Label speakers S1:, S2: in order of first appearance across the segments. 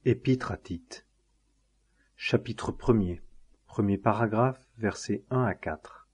S1: Épître à Tite. Chapitre 1er. Premier paragraphe, versets 1 à 4.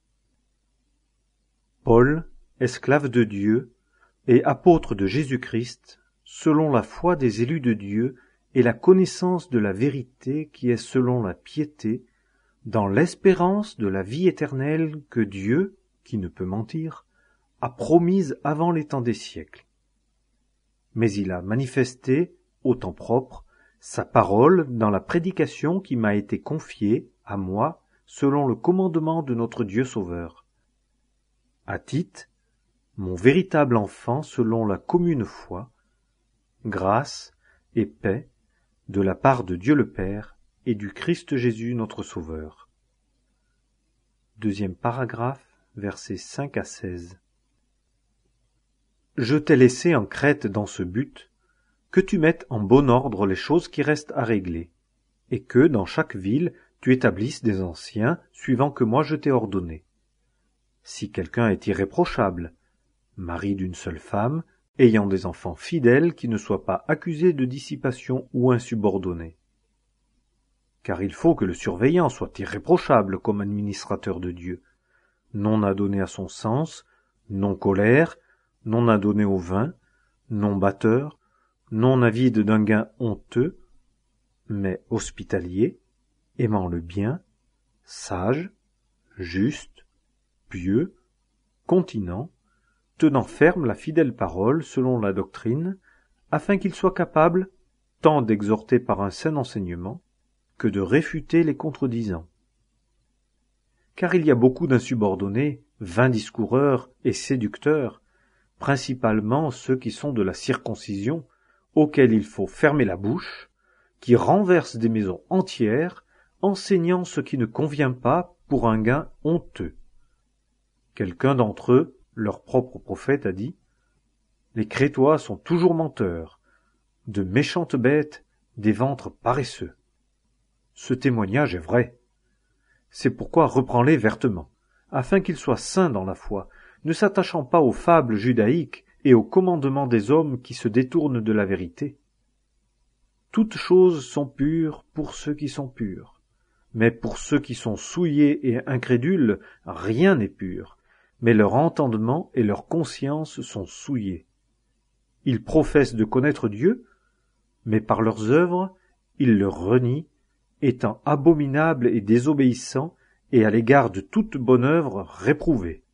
S1: Paul, esclave de Dieu et apôtre de Jésus-Christ, selon la foi des élus de Dieu et la connaissance de la vérité qui est selon la piété, dans l'espérance de la vie éternelle que Dieu, qui ne peut mentir, a promise avant les temps des siècles. Mais il a manifesté, au temps propre, sa parole dans la prédication qui m'a été confiée, à moi, selon le commandement de notre Dieu Sauveur. À Tite, mon véritable enfant selon la commune foi, grâce et paix de la part de Dieu le Père et du Christ Jésus notre Sauveur. Deuxième paragraphe, versets 5 à 16. Je t'ai laissé en Crète dans ce but, que tu mettes en bon ordre les choses qui restent à régler, et que, dans chaque ville, tu établisses des anciens, suivant que moi je t'ai ordonné. Si quelqu'un est irréprochable, mari d'une seule femme, ayant des enfants fidèles qui ne soient pas accusés de dissipation ou insubordonnés. Car il faut que le surveillant soit irréprochable comme administrateur de Dieu, non adonné à son sens, non colère, non adonné au vin, non batteur, non avide d'un gain honteux, mais hospitalier, aimant le bien, sage, juste, pieux, continent, tenant ferme la fidèle parole selon la doctrine, afin qu'il soit capable tant d'exhorter par un sain enseignement que de réfuter les contredisants. Car il y a beaucoup d'insubordonnés, vains discoureurs et séducteurs, principalement ceux qui sont de la circoncision, auxquels il faut fermer la bouche, qui renversent des maisons entières, enseignant ce qui ne convient pas pour un gain honteux. Quelqu'un d'entre eux, leur propre prophète, a dit « Les Crétois sont toujours menteurs, de méchantes bêtes, des ventres paresseux. » Ce témoignage est vrai. C'est pourquoi reprends-les vertement, afin qu'ils soient saints dans la foi, ne s'attachant pas aux fables judaïques et aux commandements des hommes qui se détournent de la vérité. Toutes choses sont pures pour ceux qui sont purs, mais pour ceux qui sont souillés et incrédules, rien n'est pur, mais leur entendement et leur conscience sont souillés. Ils professent de connaître Dieu, mais par leurs œuvres, ils le renient, étant abominables et désobéissants, et à l'égard de toute bonne œuvre réprouvés.